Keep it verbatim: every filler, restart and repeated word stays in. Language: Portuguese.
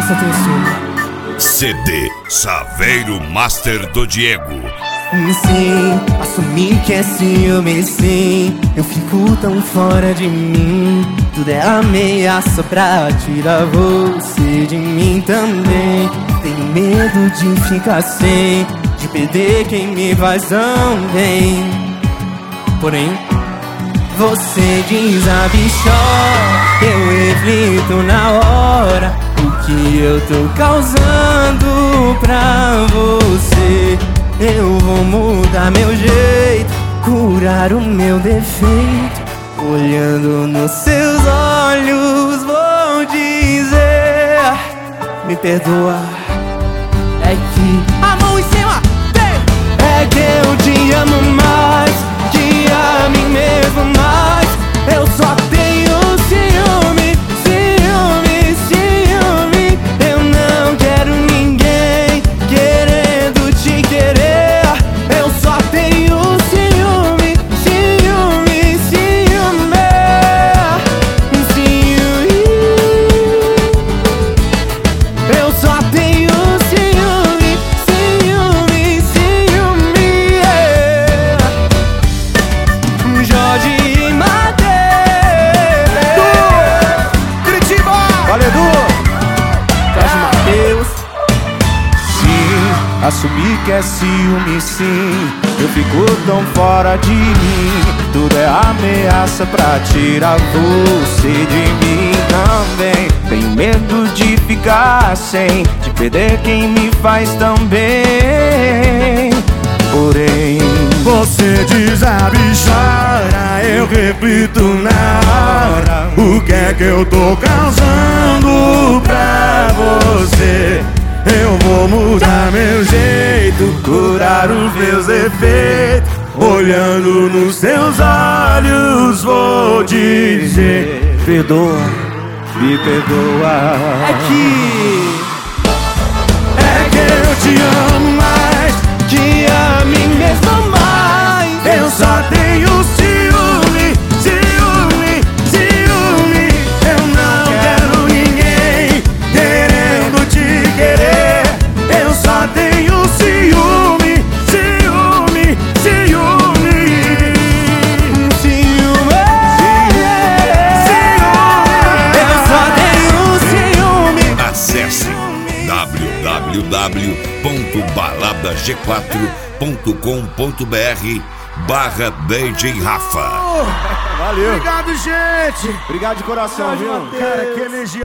Presta atenção. C D Saveiro Master do Diego. Sim, assumir que é ciúme, sim. Eu fico tão fora de mim. Tudo é ameaça pra tirar você de mim também. Tenho medo de ficar sem, de perder quem me faz tão bem. Porém, você diz a bichó, eu reflito na hora o que eu tô causando pra você. Eu vou mudar meu jeito, curar o meu defeito. Olhando nos seus olhos vou dizer: me perdoa. É que a mão em cima, vem! É que eu te amo mais que a mim mesmo mais. Eu só tenho ciúme, ciúme, ciúme. Eu não quero ninguém querendo te querer. Eu só tenho ciúme, ciúme, ciúme, ciúme. Eu só tenho ciúme, ciúme, ciúme, yeah. Jorge assumir que é ciúme, sim. Eu fico tão fora de mim. Tudo é ameaça pra tirar você de mim também. Tenho medo de ficar sem, de perder quem me faz tão bem. Porém, você diz a bichara, eu reflito na hora o que é que eu tô causando pra você. Eu vou mudar meu jeito, curar os meus defeitos. Olhando nos seus olhos vou dizer: perdoa, me perdoa. É que É que eu te amo mais que a mim mesmo mais. Eu só tenho ciúme, ciúme, ciúme. Eu não quero ninguém querendo te querer. Eu só tenho ciúme, ciúme, ciúme, Ciúme, ciúme. eu só tenho ciúme. Acesse w w w ponto balada g quatro ponto com ponto b r barra D J Rafa. Valeu. Obrigado, gente. Obrigado de coração, viu? Cara, que energia.